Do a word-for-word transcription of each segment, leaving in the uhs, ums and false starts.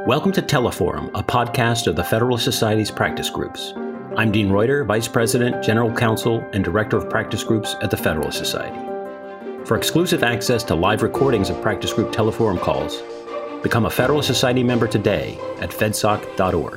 Welcome to Teleforum, a podcast of the Federalist Society's practice groups. I'm Dean Reuter, Vice President, General Counsel, and Director of Practice Groups at the Federalist Society. For exclusive access to live recordings of practice group Teleforum calls, become a Federalist Society member today at fedsoc dot org.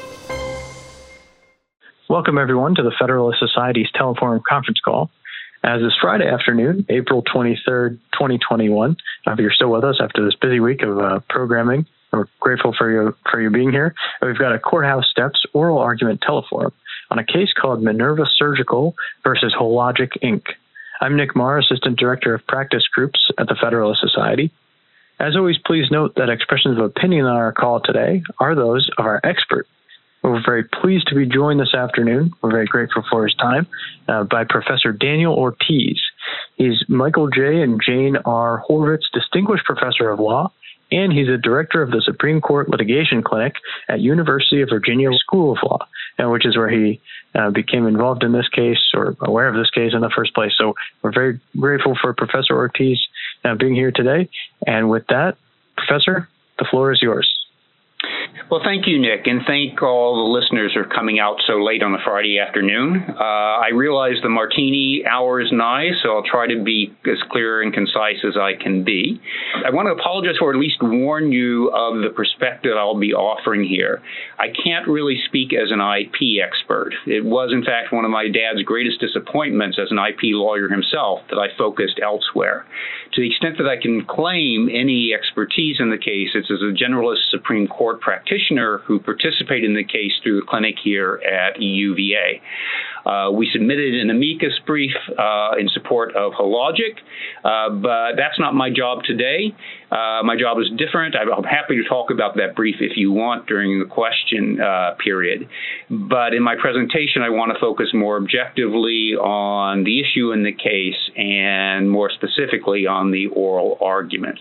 Welcome, everyone, to the Federalist Society's Teleforum conference call. As is Friday afternoon, April twenty-third, twenty twenty-one. I hope you're still with us after this busy week of uh, programming. We're grateful for you for you being here. We've got a courthouse steps oral argument teleforum on a case called Minerva Surgical versus Hologic, Incorporated. I'm Nick Marr, Assistant Director of Practice Groups at the Federalist Society. As always, please note that expressions of opinion on our call today are those of our expert. We're very pleased to be joined this afternoon. We're very grateful for his time uh, by Professor Daniel Ortiz. He's Michael J. and Jane R. Horvitz Distinguished Professor of Law, and he's a director of the Supreme Court Litigation Clinic at University of Virginia School of Law, uh, which is where he uh, became involved in this case or aware of this case in the first place. So we're very grateful for Professor Ortiz uh, being here today. And with that, Professor, the floor is yours. Well, thank you, Nick, and thank all the listeners for coming out so late on a Friday afternoon. Uh, I realize the martini hour is nigh, so I'll try to be as clear and concise as I can be. I want to apologize or at least warn you of the perspective I'll be offering here. I can't really speak as an I P expert. It was, in fact, one of my dad's greatest disappointments as an I P lawyer himself that I focused elsewhere. To the extent that I can claim any expertise in the case, it's as a generalist Supreme Court practitioner who participated in the case through the clinic here at U V A. Uh, we submitted an amicus brief uh, in support of Hologic, uh, but that's not my job today. Uh, my job is different. I'm happy to talk about that brief if you want during the question uh, period. But in my presentation, I want to focus more objectively on the issue in the case and more specifically on the oral argument.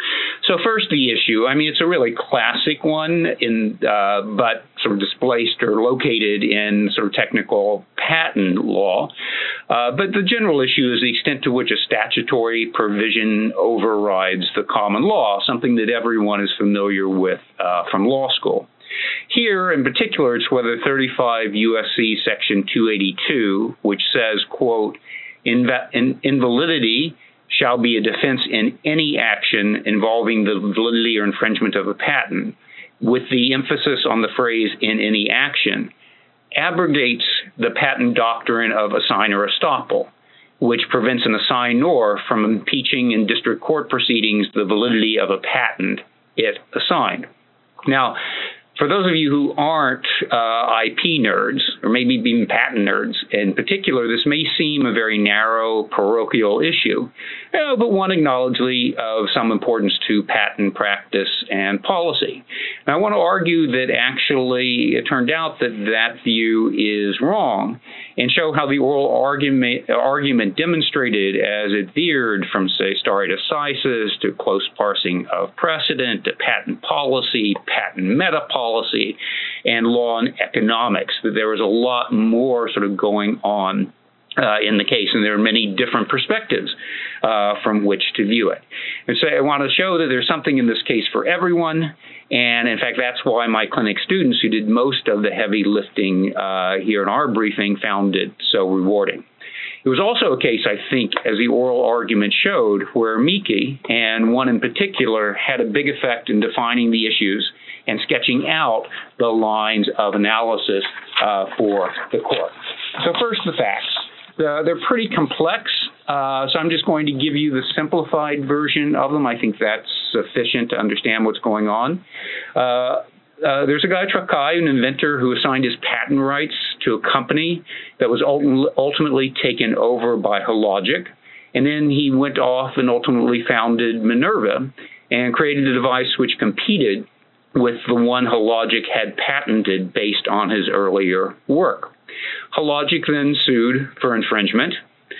So first, the issue. I mean, it's a really classic one, in uh, but sort of displaced or located in sort of technical patent law. Uh, but the general issue is the extent to which a statutory provision overrides the common law, something that everyone is familiar with uh, from law school. Here, in particular, it's whether thirty-five U S C Section two eighty-two, which says, quote, Inv- in- invalidity shall be a defense in any action involving the validity or infringement of a patent, with the emphasis on the phrase in any action, abrogates the patent doctrine of assign or estoppel, which prevents an assignor from impeaching in district court proceedings the validity of a patent it assigned. Now, for those of you who aren't uh, I P nerds, or maybe even patent nerds in particular, this may seem a very narrow, parochial issue, uh, but one acknowledgedly of some importance to patent practice and policy. And I want to argue that actually it turned out that that view is wrong, and show how the oral argument, argument demonstrated as it veered from, say, stare decisis to close parsing of precedent to patent policy, patent meta-policy, and law and economics, that there was a lot more sort of going on uh, in the case, and there are many different perspectives uh, from which to view it. And so I want to show that there's something in this case for everyone, and in fact, that's why my clinic students who did most of the heavy lifting uh, here in our briefing found it so rewarding. It was also a case, I think, as the oral argument showed, where amici, and one in particular, had a big effect in defining the issues and sketching out the lines of analysis uh, for the court. So first, the facts. Uh, they're pretty complex, uh, so I'm just going to give you the simplified version of them. I think that's sufficient to understand what's going on. Uh, Uh, there's a guy, Truck Kai, an inventor who assigned his patent rights to a company that was ult- ultimately taken over by Hologic. And then he went off and ultimately founded Minerva and created a device which competed with the one Hologic had patented based on his earlier work. Hologic then sued for infringement.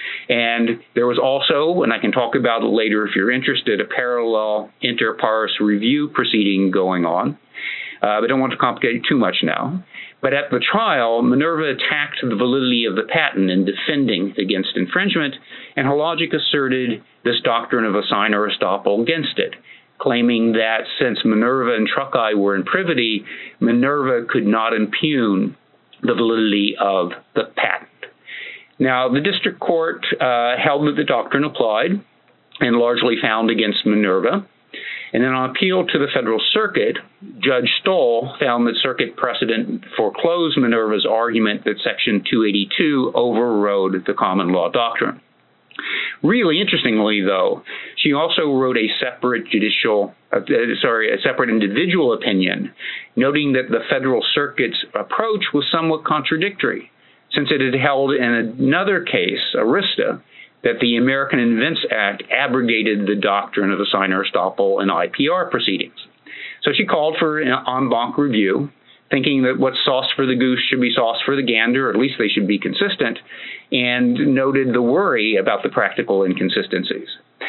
And there was also, and I can talk about it later if you're interested, a parallel inter pares review proceeding going on. Uh, but I don't want to complicate it too much now. But at the trial, Minerva attacked the validity of the patent in defending against infringement, and Hologic asserted this doctrine of assign or estoppel against it, claiming that since Minerva and Truckeye were in privity, Minerva could not impugn the validity of the patent. Now, the district court uh, held that the doctrine applied and largely found against Minerva. And then on appeal to the Federal Circuit, Judge Stoll found that circuit precedent foreclosed Minerva's argument that Section two eighty-two overrode the common law doctrine. Really interestingly, though, she also wrote a separate judicial, uh, sorry, a separate individual opinion, noting that the Federal Circuit's approach was somewhat contradictory, since it had held in another case, Arista, that the American Invents Act abrogated the doctrine of assigner estoppel in I P R proceedings. So she called for an en banc review, thinking that what's sauce for the goose should be sauce for the gander, or at least they should be consistent, and noted the worry about the practical inconsistencies.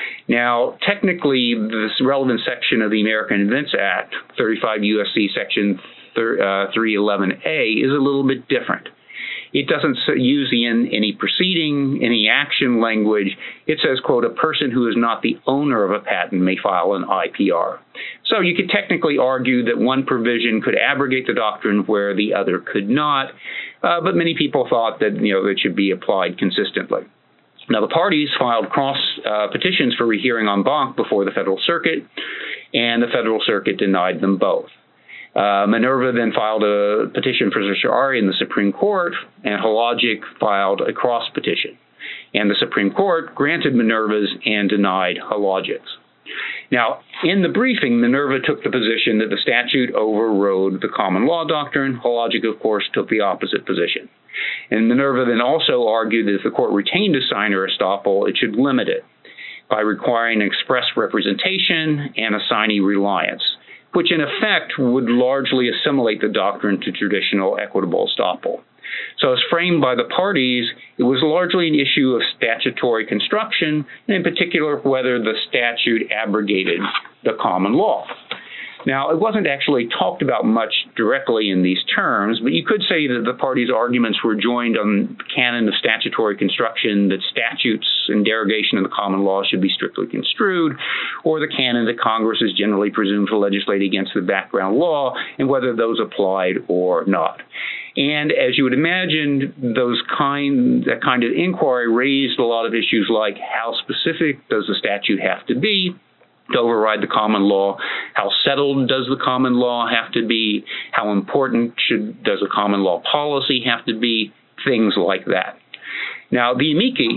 Now, technically, this relevant section of the American Invents Act, thirty-five U S C Section three eleven A, is a little bit different. It doesn't use the in any proceeding, any action language. It says, quote, a person who is not the owner of a patent may file an I P R. So you could technically argue that one provision could abrogate the doctrine where the other could not, uh, but many people thought that, you know, it should be applied consistently. Now, the parties filed cross uh, petitions for rehearing en banc before the Federal Circuit, and the Federal Circuit denied them both. Uh, Minerva then filed a petition for certiorari in the Supreme Court, and Hologic filed a cross petition. And the Supreme Court granted Minerva's and denied Hologic's. Now, in the briefing, Minerva took the position that the statute overrode the common law doctrine. Hologic, of course, took the opposite position. And Minerva then also argued that if the court retained assigner estoppel, it should limit it by requiring express representation and assignee reliance, which in effect would largely assimilate the doctrine to traditional equitable estoppel. So as framed by the parties, it was largely an issue of statutory construction, and in particular whether the statute abrogated the common law. Now, it wasn't actually talked about much directly in these terms, but you could say that the parties' arguments were joined on the canon of statutory construction that statutes in derogation of the common law should be strictly construed, or the canon that Congress is generally presumed to legislate against the background law, and whether those applied or not. And as you would imagine, those kind, that kind of inquiry raised a lot of issues like how specific does the statute have to be to override the common law? How settled does the common law have to be? How important should does a common law policy have to be? Things like that. Now, the amici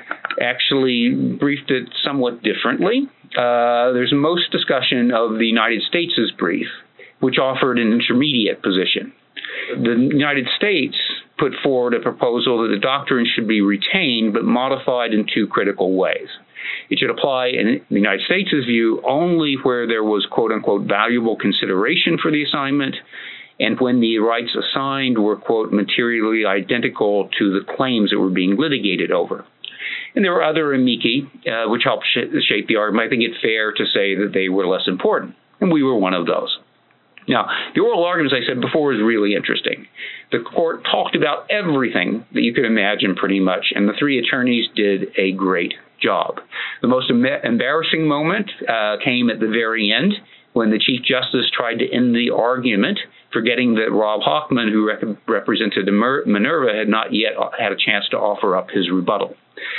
actually briefed it somewhat differently. Uh, there's most discussion of the United States' brief, which offered an intermediate position. The United States put forward a proposal that the doctrine should be retained but modified in two critical ways. It should apply, in the United States' view, only where there was, quote-unquote, valuable consideration for the assignment, and when the rights assigned were, quote, materially identical to the claims that were being litigated over. And there were other amici, uh, which helped sh- shape the argument. I think it's fair to say that they were less important, and we were one of those. Now, the oral argument, as I said before, is really interesting. The court talked about everything that you could imagine pretty much, and the three attorneys did a great job. The most em- embarrassing moment uh, came at the very end when the Chief Justice tried to end the argument, forgetting that Rob Hochman, who rep- represented Minerva, had not yet had a chance to offer up his rebuttal.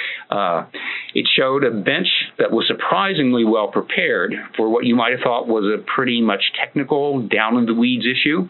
Uh, it showed a bench that was surprisingly well prepared for what you might have thought was a pretty much technical, down-in-the-weeds issue.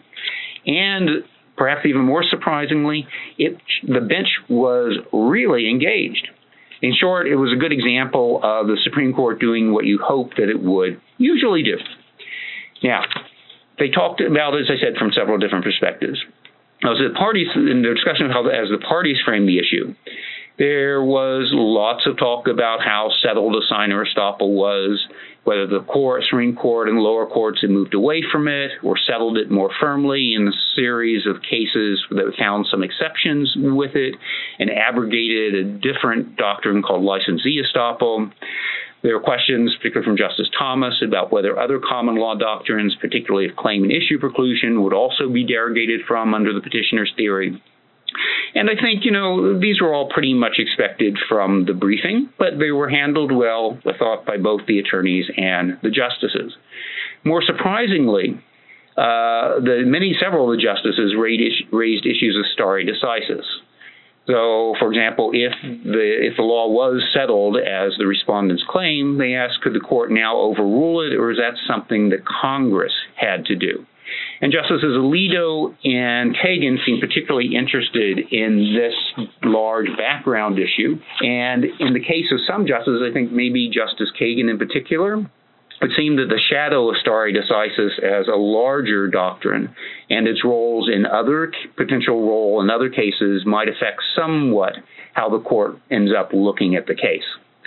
And perhaps even more surprisingly, it, the bench was really engaged. In short, it was a good example of the Supreme Court doing what you hope that it would usually do. Now, they talked about, as I said, from several different perspectives. As the parties, in the discussion of how, as the parties framed the issue, there was lots of talk about how settled assigner estoppel was, whether the court, Supreme Court and lower courts had moved away from it or settled it more firmly in a series of cases that found some exceptions with it and abrogated a different doctrine called licensee estoppel. There were questions, particularly from Justice Thomas, about whether other common law doctrines, particularly of claim and issue preclusion, would also be derogated from under the petitioner's theory. And I think, you know, these were all pretty much expected from the briefing, but they were handled well, I thought, by both the attorneys and the justices. More surprisingly, uh, the many, several of the justices raised, raised issues of stare decisis. So, for example, if the if the law was settled as the respondents claim, they asked, could the court now overrule it, or is that something that Congress had to do? And Justices Alito and Kagan seem particularly interested in this large background issue. And in the case of some justices, I think maybe Justice Kagan in particular, it seemed that the shadow of stare decisis as a larger doctrine and its roles in other potential role in other cases might affect somewhat how the court ends up looking at the case.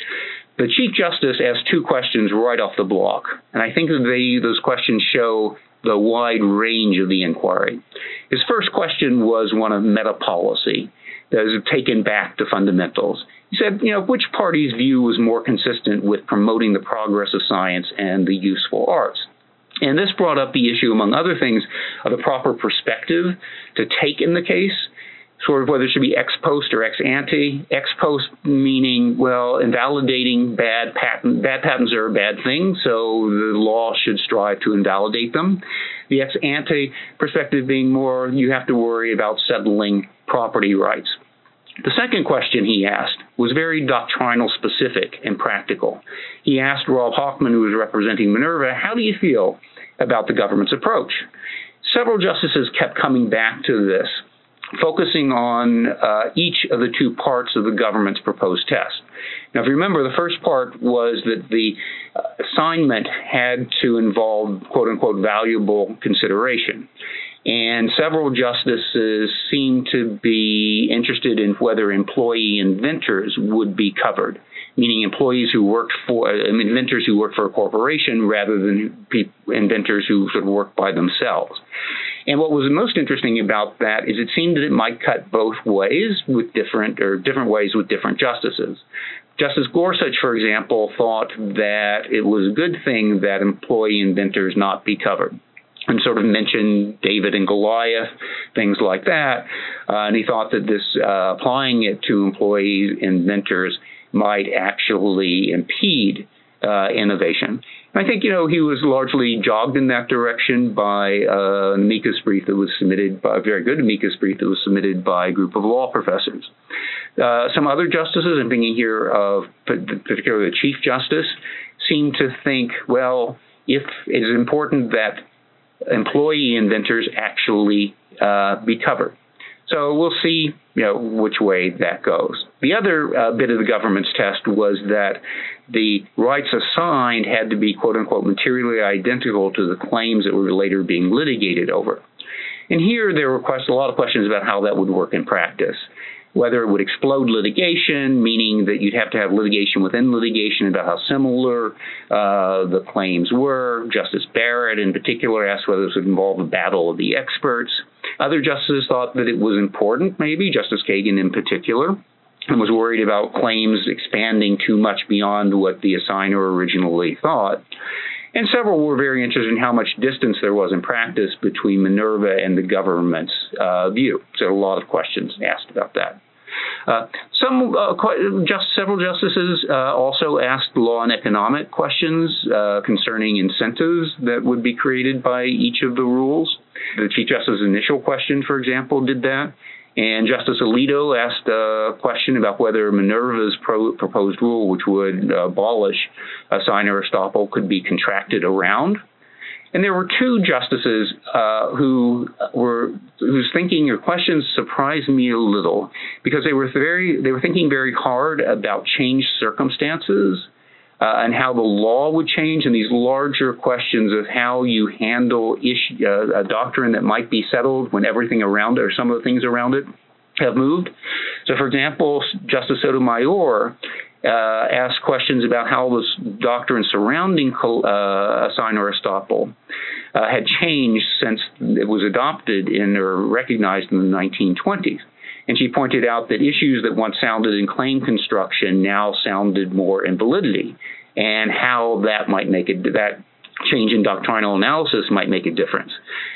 The Chief Justice asked two questions right off the block, and I think that they, those questions show the wide range of the inquiry. His first question was one of meta-policy that is taken back to fundamentals. He said, you know, which party's view was more consistent with promoting the progress of science and the useful arts? And this brought up the issue, among other things, of the proper perspective to take in the case, sort of whether it should be ex post or ex ante. Ex post meaning, well, invalidating bad patent. Bad patents are a bad thing, so the law should strive to invalidate them. The ex ante perspective being more, you have to worry about settling property rights. The second question he asked was very doctrinal specific and practical. He asked Rob Hoffman, who was representing Minerva, how do you feel about the government's approach? Several justices kept coming back to this, focusing on uh, each of the two parts of the government's proposed test. Now, if you remember, the first part was that the uh, assignment had to involve, quote unquote, valuable consideration. And several justices seemed to be interested in whether employee inventors would be covered, meaning employees who worked for, uh, inventors who worked for a corporation rather than pe- inventors who sort of worked by themselves. And what was most interesting about that is it seemed that it might cut both ways with different, or different ways with different justices. Justice Gorsuch, for example, thought that it was a good thing that employee inventors not be covered, and sort of mentioned David and Goliath, things like that. Uh, and he thought that this, uh, applying it to employee inventors might actually impede uh, innovation. And I think, you know, he was largely jogged in that direction by uh, an amicus brief that was submitted by a very good amicus brief that was submitted by a group of law professors. Uh, some other justices, I'm thinking here of particularly the Chief Justice, seem to think, well, if it is important that employee inventors actually uh, be covered. So we'll see, you know, which way that goes. The other uh, bit of the government's test was that the rights assigned had to be, quote unquote, materially identical to the claims that were later being litigated over. And here there were quest- a lot of questions about how that would work in practice. Whether it would explode litigation, meaning that you'd have to have litigation within litigation about how similar uh, the claims were. Justice Barrett, in particular, asked whether this would involve a battle of the experts. Other justices thought that it was important, maybe, Justice Kagan in particular, and was worried about claims expanding too much beyond what the assigner originally thought. And several were very interested in how much distance there was in practice between Minerva and the government's uh, view. So a lot of questions asked about that. Uh, some, uh, just several justices uh, also asked law and economic questions uh, concerning incentives that would be created by each of the rules. The Chief Justice's initial question, for example, did that. And Justice Alito asked a question about whether Minerva's pro- proposed rule, which would abolish assigner estoppel, could be contracted around. And there were two justices uh, who were whose thinking or questions surprised me a little, because they were very they were thinking very hard about changed circumstances uh, and how the law would change, and these larger questions of how you handle issue, uh, a doctrine that might be settled when everything around it or some of the things around it have moved. So, for example, Justice Sotomayor Uh, asked questions about how this doctrine surrounding uh, assigner estoppel uh, had changed since it was adopted in or recognized in the nineteen twenties. And she pointed out that issues that once sounded in claim construction now sounded more in validity, and how that might make it, that change in doctrinal analysis might make a difference.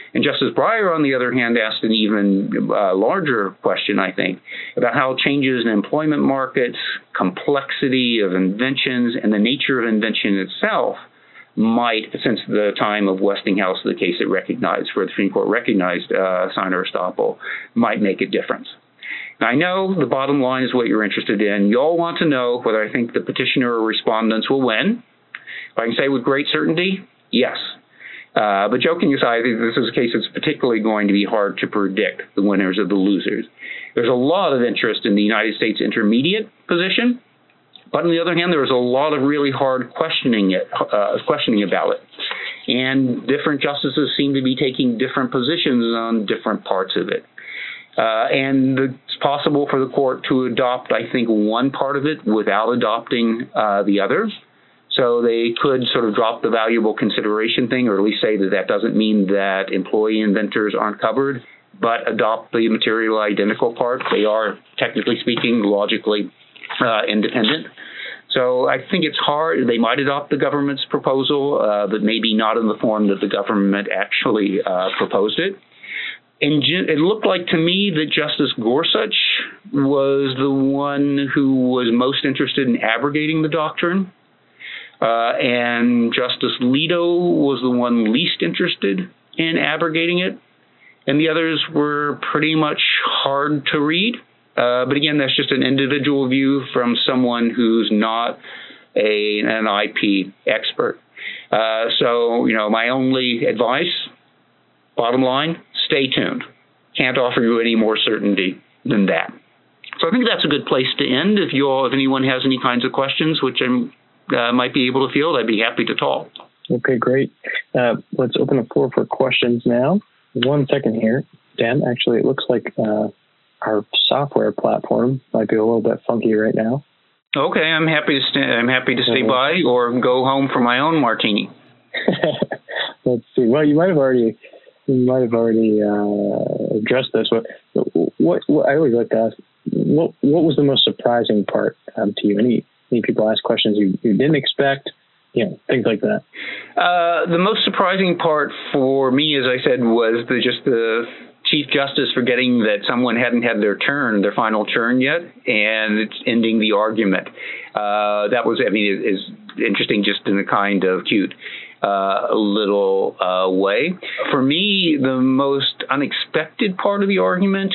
And Justice Breyer, on the other hand, asked an even uh, larger question, I think, about how changes in employment markets, complexity of inventions, and the nature of invention itself might, since the time of Westinghouse, the case it recognized, where the Supreme Court recognized uh, signer estoppel, might make a difference. Now, I know the bottom line is what you're interested in. You all want to know whether I think the petitioner or respondents will win. If I can say with great certainty, yes. Uh, but joking aside, I think this is a case that's particularly going to be hard to predict the winners or the losers. There's a lot of interest in the United States intermediate position. But on the other hand, there was a lot of really hard questioning it, uh, questioning about it. And different justices seem to be taking different positions on different parts of it. Uh, and it's possible for the court to adopt, I think, one part of it without adopting uh, the other. So they could sort of drop the valuable consideration thing, or at least say that that doesn't mean that employee inventors aren't covered, but adopt the material identical part. They are, technically speaking, logically uh, independent. So I think it's hard. They might adopt the government's proposal, uh, but maybe not in the form that the government actually uh, proposed it. And it looked like to me that Justice Gorsuch was the one who was most interested in abrogating the doctrine. Uh, and Justice Alito was the one least interested in abrogating it. And the others were pretty much hard to read. Uh, but again, that's just an individual view from someone who's not a, an I P expert. Uh, so, you know, my only advice, bottom line, stay tuned. Can't offer you any more certainty than that. So I think that's a good place to end. If you all, if anyone has any kinds of questions, which I uh, might be able to field, I'd be happy to talk. Okay, great. Uh, let's open the floor for questions now. One second here. Dan, actually, it looks like uh, our software platform might be a little bit funky right now. Okay, I'm happy to stay. I'm happy to stay by or go home for my own martini. Let's see. Well, you might have already, you might have already uh, addressed this. What, what, what? I always like to ask. What, what was the most surprising part um, to you? Any, any people ask questions you, you didn't expect? You know, things like that. Uh, the most surprising part for me, as I said, was the, just the Chief Justice forgetting that someone hadn't had their turn, their final turn yet, and it's ending the argument. Uh, that was, I mean, is interesting just in a kind of cute uh, little uh, way. For me, the most unexpected part of the argument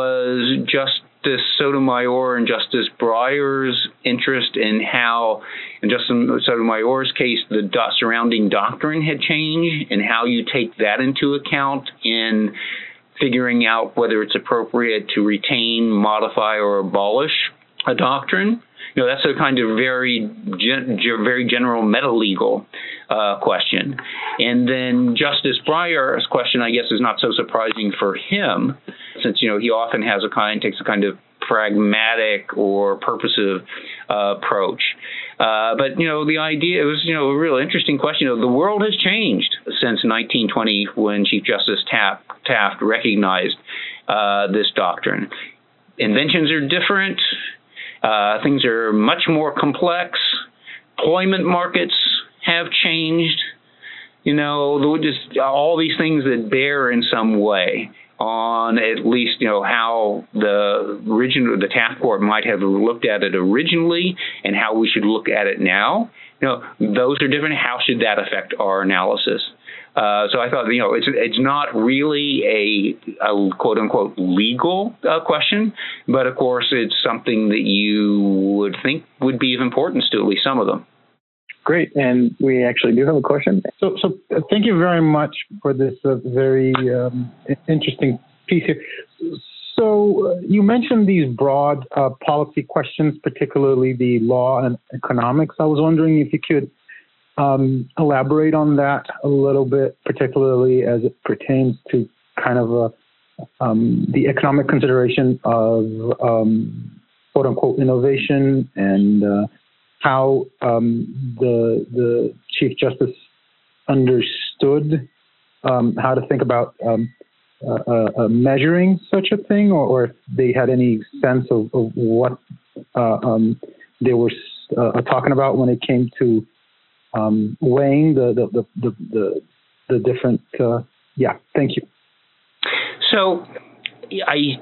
was just Justice Sotomayor and Justice Breyer's interest in how, in Justice Sotomayor's case, the do- surrounding doctrine had changed and how you take that into account in figuring out whether it's appropriate to retain, modify, or abolish a doctrine. You know, that's a kind of very, gen- very general meta-legal uh, question. And then Justice Breyer's question, I guess, is not so surprising for him, since, you know, he often has a kind, takes a kind of pragmatic or purposive uh, approach. Uh, but, you know, the idea, it was, you know, a real interesting question. You know, the world has changed since nineteen twenty when Chief Justice Taft, Taft recognized uh, this doctrine. Inventions are different. Uh, things are much more complex. Employment markets have changed. You know, just all these things that bear in some way on at least, you know, how the original, the Taft Court might have looked at it originally and how we should look at it now. You know, those are different. How should that affect our analysis? Uh, so I thought, you know, it's it's not really a, a quote unquote legal uh, question, but of course it's something that you would think would be of importance to at least some of them. Great, and we actually do have a question. So, so thank you very much for this uh, very um, interesting piece here. So uh, you mentioned these broad uh, policy questions, particularly the law and economics. I was wondering if you could um, elaborate on that a little bit, particularly as it pertains to kind of a, um, the economic consideration of um, quote unquote innovation and uh, how um, the the Chief Justice understood um, how to think about um, uh, uh, measuring such a thing, or, or if they had any sense of, of what uh, um, they were uh, talking about when it came to um, weighing the the the, the, the different uh, Yeah, thank you. So, I,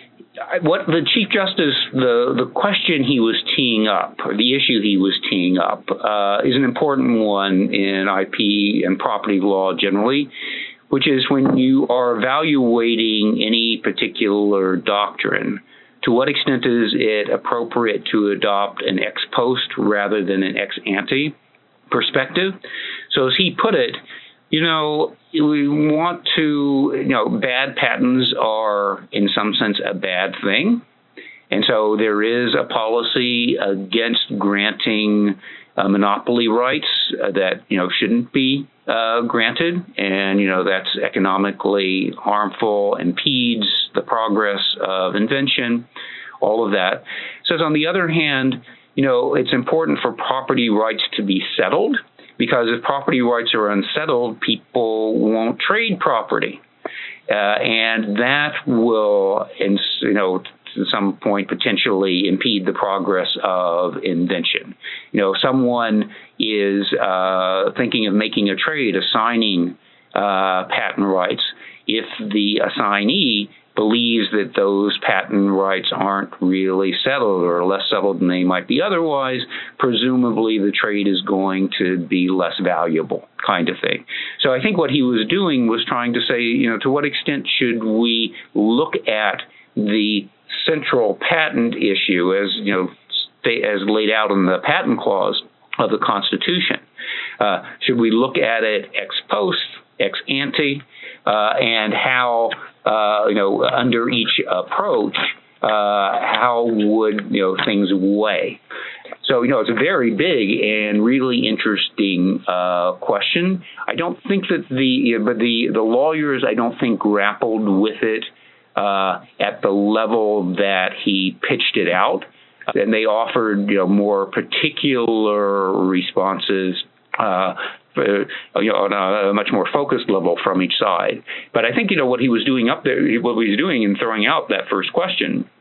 I what the Chief Justice, the, the question he was teeing up, or the issue he was teeing up, uh, is an important one in I P and property law generally, which is when you are evaluating any particular doctrine, to what extent is it appropriate to adopt an ex post rather than an ex ante perspective? So as he put it, you know, we want to, you know, bad patents are in some sense a bad thing. And so there is a policy against granting uh, monopoly rights uh, that, you know, shouldn't be uh, granted. And, you know, that's economically harmful, impedes the progress of invention, all of that. Says, on the other hand, you know, it's important for property rights to be settled, because if property rights are unsettled, people won't trade property. Uh, and that will, you know, to some point potentially impede the progress of invention. You know, someone is uh, thinking of making a trade, assigning uh, patent rights. If the assignee believes that those patent rights aren't really settled or less settled than they might be otherwise, presumably the trade is going to be less valuable, kind of thing. So I think what he was doing was trying to say, you know, to what extent should we look at the central patent issue as, you know, as laid out in the patent clause of the Constitution? Uh, should we look at it ex post, ex ante, uh, and how, uh, you know, under each approach, uh, how would, you know, things weigh? So, you know, it's a very big and really interesting uh, question. I don't think that the, but the, the lawyers, I don't think, grappled with it uh, at the level that he pitched it out. And they offered, you know, more particular responses uh, for, you know, on a much more focused level from each side. But I think, you know, what he was doing up there, what he was doing in throwing out that first question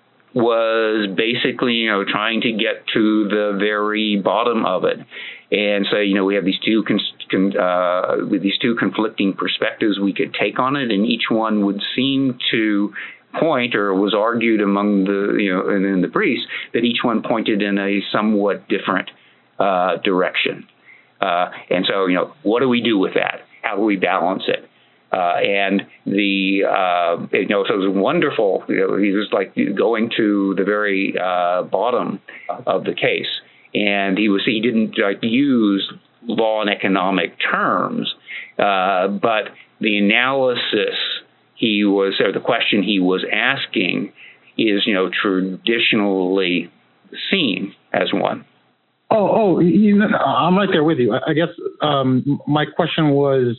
was basically, you know, trying to get to the very bottom of it and say, you know, we have these two con- con- uh, with these two conflicting perspectives we could take on it, and each one would seem to point, or was argued among the, you know, in, in the briefs, that each one pointed in a somewhat different uh, direction. Uh, and so, you know, what do we do with that? How do we balance it? Uh, and the, uh, you know, so it was wonderful. You know, he was like going to the very uh, bottom of the case. And he was, he didn't like use law and economic terms, uh, but the analysis he was, or the question he was asking is, you know, traditionally seen as one. Oh, oh, you know, I'm right there with you. I, I guess um, my question was,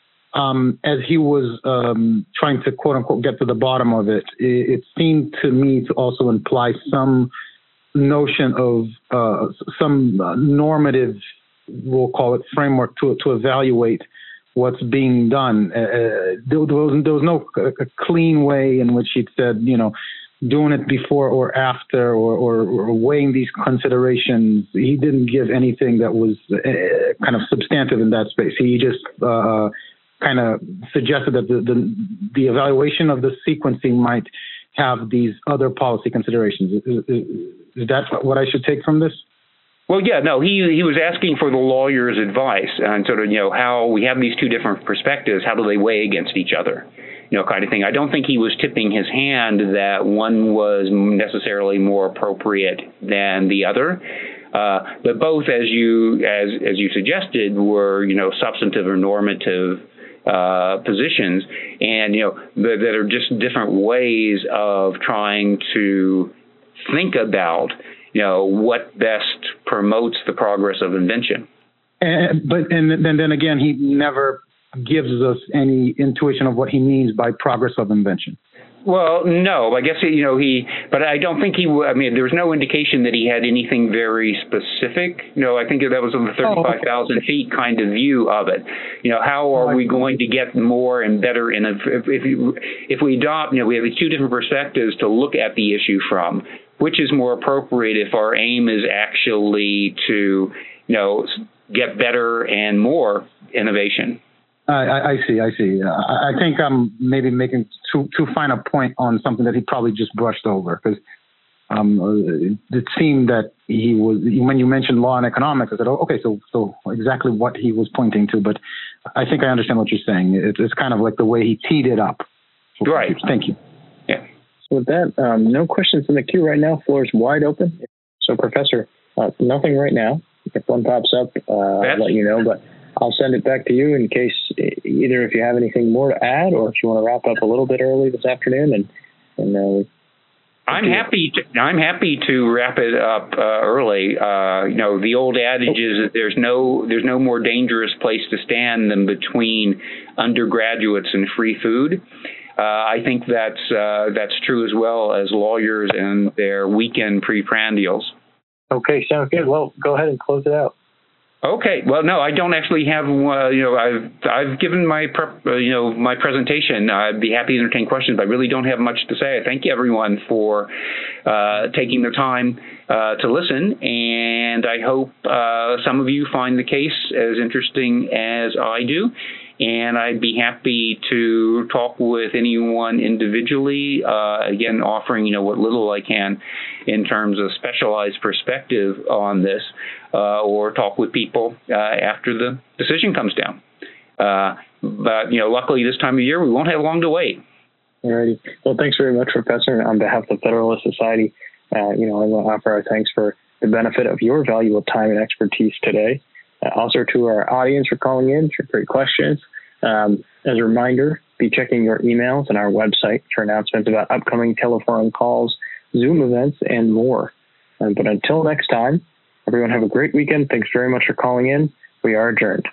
um, as he was um, trying to, quote unquote, get to the bottom of it, it, it seemed to me to also imply some notion of uh, some normative, we'll call it, framework to to evaluate what's being done. Uh, there, there, was, there was no a clean way in which he said, you know, doing it before or after, or, or, or weighing these considerations. He didn't give anything that was uh, kind of substantive in that space. He just uh, kind of suggested that the, the the evaluation of the sequencing might have these other policy considerations. Is, is, is that what I should take from this? Well, yeah, no, he he was asking for the lawyer's advice on sort of, you know, how we have these two different perspectives, how do they weigh against each other, you know, kind of thing. I don't think he was tipping his hand that one was necessarily more appropriate than the other. Uh, but both, as you as as you suggested, were, you know, substantive or normative uh, positions, and, you know, that, that are just different ways of trying to think about, you know, what best promotes the progress of invention. And, but and then, then again, he never gives us any intuition of what he means by progress of invention. Well, no, I guess, you know, he, but I don't think he, I mean, there was no indication that he had anything very specific. You know, I think that was on the thirty-five thousand feet kind of view of it. You know, how are we going to get more and better in a, if, if, if we adopt, you know, we have these two different perspectives to look at the issue from. Which is more appropriate if our aim is actually to, you know, get better and more innovation? I, I see. I see. Uh, I think I'm maybe making too too fine a point on something that he probably just brushed over, because um, it seemed that he was, when you mentioned law and economics, I said, oh, okay, so so exactly what he was pointing to. But I think I understand what you're saying. It's, it's kind of like the way he teed it up. Right. Thank you. Yeah. So with that, um, no questions in the queue right now. Floor is wide open. So, Professor, uh, nothing right now. If one pops up, uh, I'll let you know. But I'll send it back to you in case either if you have anything more to add, or if you want to wrap up a little bit early this afternoon. And and uh, I'm happy. To, I'm happy to wrap it up uh, early. Uh, you know, the old adage is that there's no there's no more dangerous place to stand than between undergraduates and free food. Uh, I think that's uh, that's true as well as lawyers and their weekend pre-prandials. Okay, sounds good. Well, go ahead and close it out. Okay. Well, no, I don't actually have. Uh, you know, I've I've given my prep, uh, you know my presentation. I'd be happy to entertain questions, but I really don't have much to say. I thank everyone for uh, taking the time uh, to listen, and I hope uh, some of you find the case as interesting as I do. And I'd be happy to talk with anyone individually, uh, again, offering, you know, what little I can in terms of specialized perspective on this, uh, or talk with people uh, after the decision comes down. Uh, but, you know, luckily this time of year, we won't have long to wait. All righty. Well, thanks very much, Professor. And on behalf of the Federalist Society, uh, you know, I want to offer our thanks for the benefit of your valuable time and expertise today. Uh, also to our audience for calling in, for great questions. Um, as a reminder, be checking your emails and our website for announcements about upcoming telephone calls, Zoom events, and more. Um, but until next time, everyone have a great weekend. Thanks very much for calling in. We are adjourned.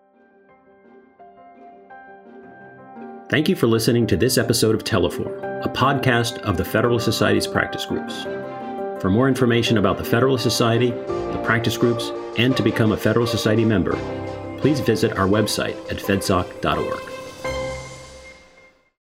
Thank you for listening to this episode of Teleforum, a podcast of the Federalist Society's practice groups. For more information about the Federalist Society, the practice groups, and to become a Federalist Society member, please visit our website at fedsoc dot org.